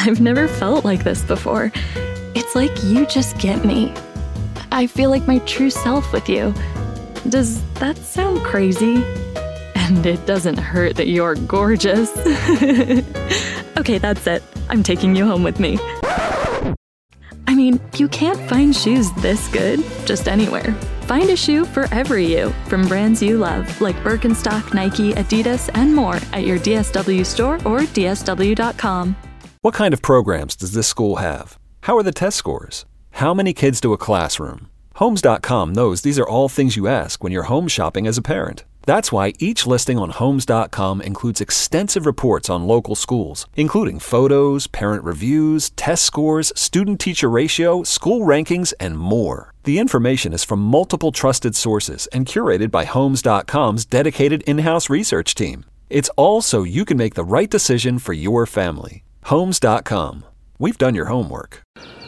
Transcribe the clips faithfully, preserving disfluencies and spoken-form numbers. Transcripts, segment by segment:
I've never felt like this before. It's like you just get me. I feel like my true self with you. Does that sound crazy? And it doesn't hurt that you're gorgeous. Okay, that's it. I'm taking you home with me. I mean, you can't find shoes this good just anywhere. Find a shoe for every you from brands you love, like Birkenstock, Nike, Adidas, and more at your D S W store or D S W dot com. What kind of programs does this school have? How are the test scores? How many kids do a classroom? Homes dot com knows these are all things you ask when you're home shopping as a parent. That's why each listing on Homes dot com includes extensive reports on local schools, including photos, parent reviews, test scores, student-teacher ratio, school rankings, and more. The information is from multiple trusted sources and curated by Homes dot com's dedicated in-house research team. It's all so you can make the right decision for your family. Homes dot com. We've done your homework.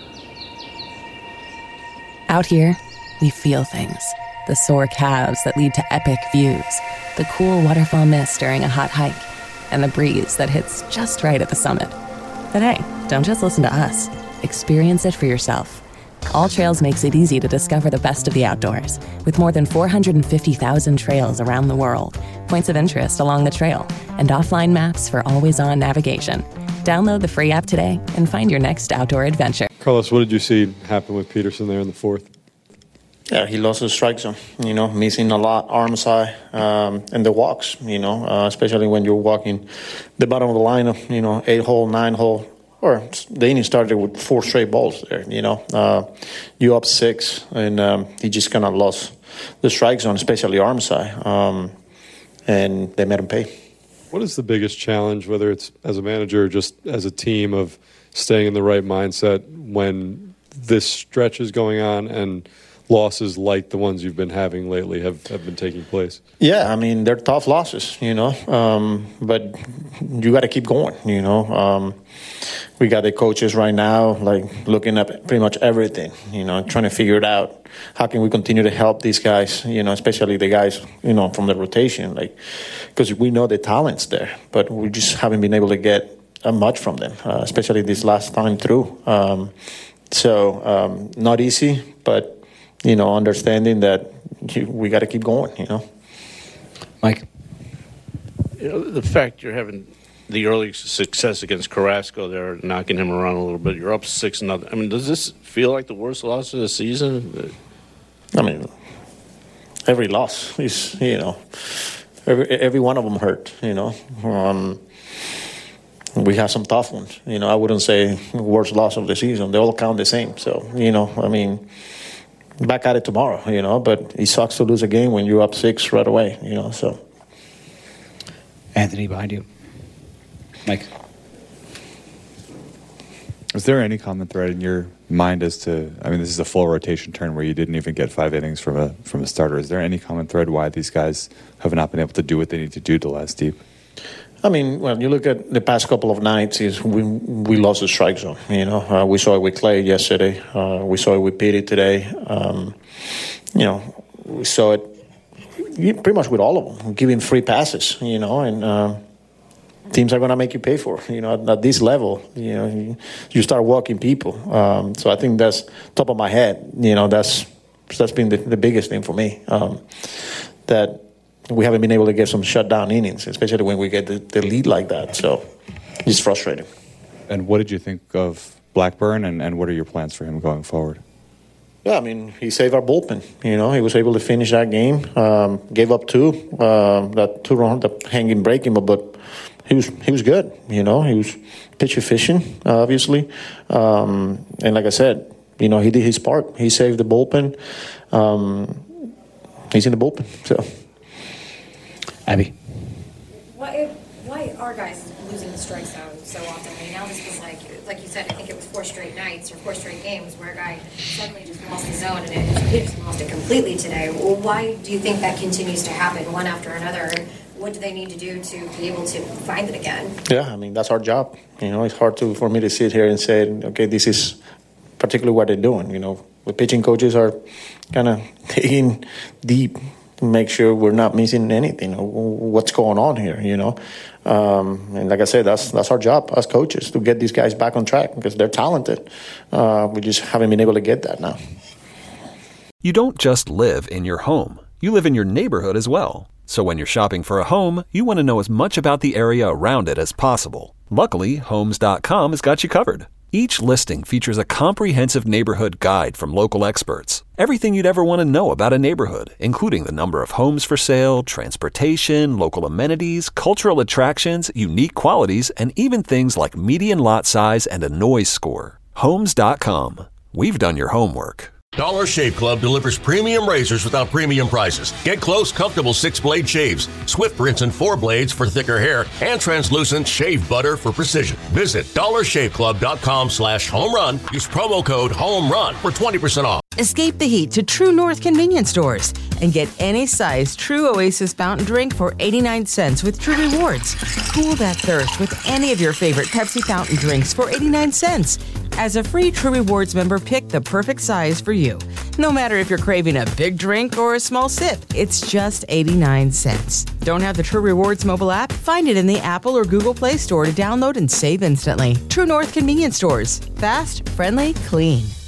Out here, we feel things. The sore calves that lead to epic views, the cool waterfall mist during a hot hike, and the breeze that hits just right at the summit. But hey, don't just listen to us. Experience it for yourself. All Trails makes it easy to discover the best of the outdoors, with more than four hundred fifty thousand trails around the world, points of interest along the trail, and offline maps for always-on navigation. Download the free app today and find your next outdoor adventure. Carlos, what did you see happen with Peterson there in the fourth? Yeah, he lost the strike zone, you know, missing a lot, arm side, um, and the walks, you know, uh, especially when you're walking the bottom of the lineup, you know, eight hole, nine hole, or the inning started with four straight balls there, you know. Uh, you up six, and um, he just kind of lost the strike zone, especially arm side, um, and they made him pay. What is the biggest challenge, whether it's as a manager or just as a team, of staying in the right mindset when this stretch is going on and losses like the ones you've been having lately have, have been taking place? Yeah, I mean, they're tough losses, you know, um, but you got to keep going, you know. Um, we got the coaches right now, like, looking at pretty much everything, you know, trying to figure it out. How can we continue to help these guys, you know, especially the guys, you know, from the rotation, like, because we know the talent's there, but we just haven't been able to get uh, much from them, uh, especially this last time through. Um, so um, not easy, but you know, understanding that you, we got to keep going, you know. Mike? You know, the fact you're having the early success against Carrasco there, knocking him around a little bit, you're up six nothing. I mean, does this feel like the worst loss of the season? I mean, every loss is, you know, every, every one of them hurt, you know. Um, we have some tough ones. You know, I wouldn't say worst loss of the season. They all count the same. So, you know, I mean, back at it tomorrow, you know, but it sucks to lose a game when you're up six right away, you know, so. Anthony, behind you. Mike. Was there any common thread in your mind as to, I mean, this is a full rotation turn where you didn't even get five innings from a from a starter. Is there any common thread why these guys have not been able to do what they need to do to last deep? I mean, when you look at the past couple of nights, is we we lost the strike zone. You know, uh, we saw it with Clay yesterday. Uh, we saw it with Petey today. Um, you know, we saw it pretty much with all of them, giving free passes. You know, and uh, teams are going to make you pay for it. You know, at, at this level, you know, you, you start walking people. Um, so I think that's top of my head. You know, that's that's been the, the biggest thing for me. Um, that. We haven't been able to get some shutdown innings, especially when we get the, the lead like that. So it's frustrating. And what did you think of Blackburn, and, and what are your plans for him going forward? Yeah, I mean, he saved our bullpen. You know, he was able to finish that game. Um, gave up two, uh, that two run, the hanging breaking, but, but he was he was good. You know, he was pitch efficient, uh, obviously. Um, and like I said, you know, he did his part. He saved the bullpen. Um, he's in the bullpen, so. Abby. Why, why are guys losing the strike zone so often? I mean, now this was like, like you said, I think it was four straight nights or four straight games where a guy suddenly just lost the zone, and it, Peterson lost it completely today. Well, why do you think that continues to happen one after another? What do they need to do to be able to find it again? Yeah, I mean, that's our job. You know, it's hard to for me to sit here and say, okay, this is particularly what they're doing. You know, the pitching coaches are kind of digging deep, make sure we're not missing anything. What's going on here, you know? Um, and like I said, that's that's our job as coaches, to get these guys back on track because they're talented. Uh, we just haven't been able to get that now. You don't just live in your home. You live in your neighborhood as well. So when you're shopping for a home, you want to know as much about the area around it as possible. Luckily, Homes dot com has got you covered. Each listing features a comprehensive neighborhood guide from local experts. Everything you'd ever want to know about a neighborhood, including the number of homes for sale, transportation, local amenities, cultural attractions, unique qualities, and even things like median lot size and a noise score. Homes dot com. We've done your homework. Dollar Shave Club delivers premium razors without premium prices. Get close, comfortable six-blade shaves, swift rinse and four blades for thicker hair, and translucent shave butter for precision. Visit dollar shave club dot com slash home run. Use promo code HOMERUN for twenty percent off. Escape the heat to True North convenience stores and get any size True Oasis fountain drink for eighty-nine cents with True Rewards. Cool that thirst with any of your favorite Pepsi fountain drinks for eighty-nine cents. As a free True Rewards member, pick the perfect size for you. No matter if you're craving a big drink or a small sip, it's just eighty-nine cents. Don't have the True Rewards mobile app? Find it in the Apple or Google Play Store to download and save instantly. True North convenience stores. Fast, friendly, clean.